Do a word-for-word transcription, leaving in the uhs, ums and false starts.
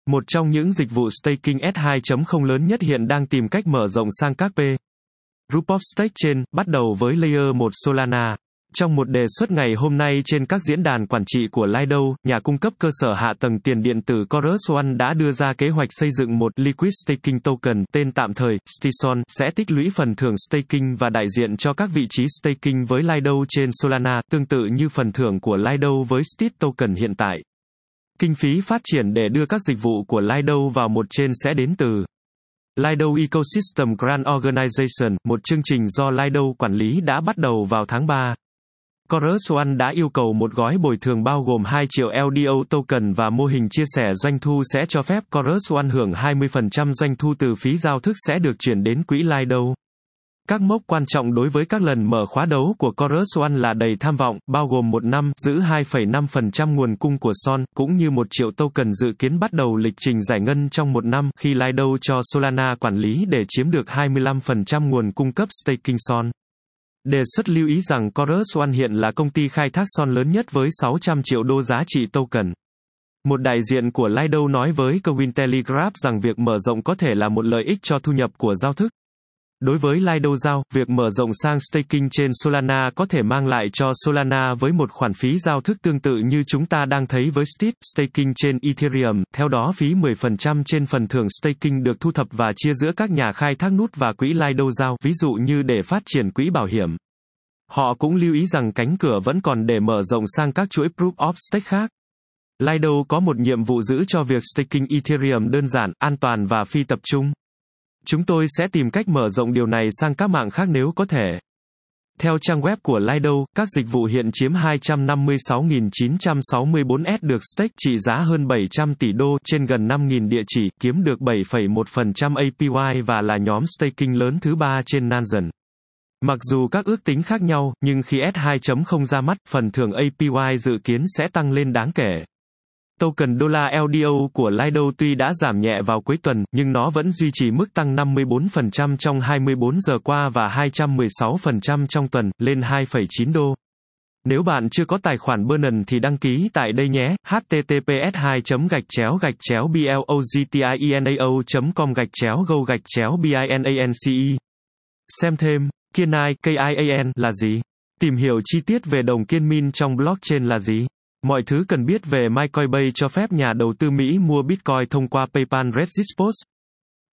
Một trong những dịch vụ staking S hai chấm không lớn nhất hiện đang tìm cách mở rộng sang các P. Proof of Stake trên, bắt đầu với Layer một Solana. Trong một đề xuất ngày hôm nay trên các diễn đàn quản trị của Lido, nhà cung cấp cơ sở hạ tầng tiền điện tử Chorus One đã đưa ra kế hoạch xây dựng một Liquid Staking Token, tên tạm thời, Stison, sẽ tích lũy phần thưởng staking và đại diện cho các vị trí staking với Lido trên Solana, tương tự như phần thưởng của Lido với Stith Token hiện tại. Kinh phí phát triển để đưa các dịch vụ của Lido vào một trên sẽ đến từ Lido Ecosystem Grant Organization, một chương trình do Lido quản lý đã bắt đầu vào tháng ba. Chorus One đã yêu cầu một gói bồi thường bao gồm hai triệu L D O token và mô hình chia sẻ doanh thu sẽ cho phép Chorus One hưởng hai mươi phần trăm doanh thu từ phí giao thức sẽ được chuyển đến quỹ Lido. Các mốc quan trọng đối với các lần mở khóa đấu của Chorus One là đầy tham vọng, bao gồm một năm, giữ hai phẩy năm phần trăm nguồn cung của Sol, cũng như một triệu token dự kiến bắt đầu lịch trình giải ngân trong một năm, khi Lido cho Solana quản lý để chiếm được hai mươi lăm phần trăm nguồn cung cấp staking Sol. Đề xuất lưu ý rằng Chorus One hiện là công ty khai thác Sol lớn nhất với sáu trăm triệu đô giá trị token. Một đại diện của Lido nói với Cointelegraph rằng việc mở rộng có thể là một lợi ích cho thu nhập của giao thức. Đối với Lido giao, việc mở rộng sang staking trên Solana có thể mang lại cho Solana với một khoản phí giao thức tương tự như chúng ta đang thấy với Stith, staking trên Ethereum, theo đó phí mười phần trăm trên phần thưởng staking được thu thập và chia giữa các nhà khai thác nút và quỹ Lido giao, ví dụ như để phát triển quỹ bảo hiểm. Họ cũng lưu ý rằng cánh cửa vẫn còn để mở rộng sang các chuỗi Proof of Stake khác. Lido có một nhiệm vụ giữ cho việc staking Ethereum đơn giản, an toàn và phi tập trung. Chúng tôi sẽ tìm cách mở rộng điều này sang các mạng khác nếu có thể. Theo trang web của Lido, các dịch vụ hiện chiếm hai trăm năm mươi sáu nghìn chín trăm sáu mươi bốn S được stake trị giá hơn bảy trăm tỷ đô trên gần năm nghìn địa chỉ, kiếm được bảy phẩy một phần trăm A P Y và là nhóm staking lớn thứ ba trên Nansen. Mặc dù các ước tính khác nhau, nhưng khi S hai chấm không ra mắt, phần thưởng A P Y dự kiến sẽ tăng lên đáng kể. Token đô la L D O của Lido tuy đã giảm nhẹ vào cuối tuần, nhưng nó vẫn duy trì mức tăng năm mươi bốn phần trăm trong hai mươi bốn giờ qua và hai trăm mười sáu phần trăm trong tuần, lên hai phẩy chín đô. Nếu bạn chưa có tài khoản Binance thì đăng ký tại đây nhé, h t t p s hai gạch chéo gạch chéo blogtinao chấm com gạch chéo go gạch chéo binance. Xem thêm, Kianai Kian là gì? Tìm hiểu chi tiết về đồng Kianmin trong blockchain là gì? Mọi thứ cần biết về MyCoinbase cho phép nhà đầu tư Mỹ mua Bitcoin thông qua PayPal Regispos.